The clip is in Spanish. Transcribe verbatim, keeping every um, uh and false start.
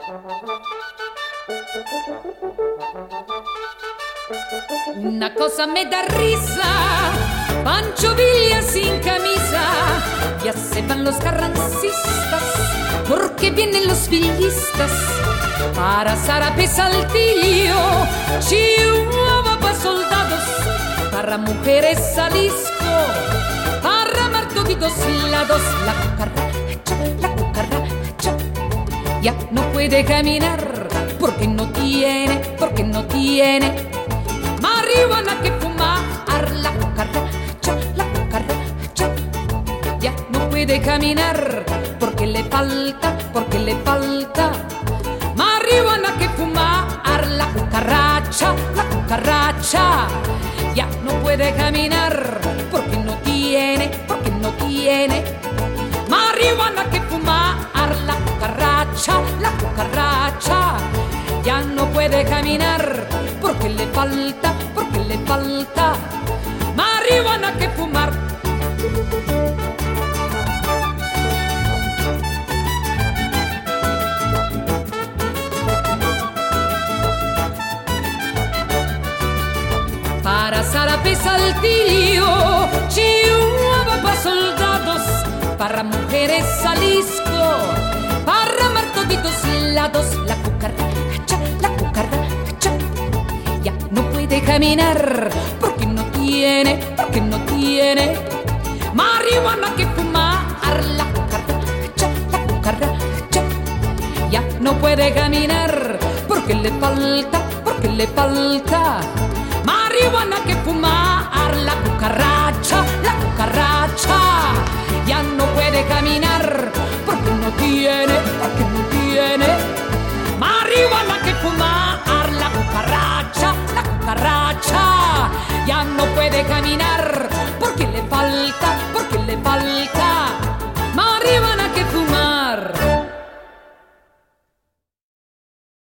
Una cosa me da risa, Pancho Villa sin camisa, ya se van los carrancistas, porque vienen los villistas, para Zarape Saltillo, Chihuahua para soldados, para mujeres Jalisco, para mar toditos lados, la cucaracha, la cucaracha, ya no puede caminar, porque no tiene, porque no tiene marihuana que fumar. La cucaracha, la cucaracha, ya no puede caminar, porque le falta, porque le falta marihuana que fumar. La cucaracha, la cucaracha, ya no puede caminar, porque no tiene, porque no tiene marihuana que fumar. La cucaracha, la cucaracha, ya no puede caminar, porque le falta, porque le falta marihuana que fumar. Para Zarape Saltillo, Chihuahua para soldados, para mujeres Jalisco, para mar toditos lados, la cucaracha, la cucaracha, ya no puede caminar, porque no tiene, porque no tiene marihuana que fumar. La cucaracha, la cucaracha, ya no puede caminar, porque le falta, porque le falta marihuana que fumar. La cucaracha, la cucaracha, ya no puede caminar, porque no tiene, porque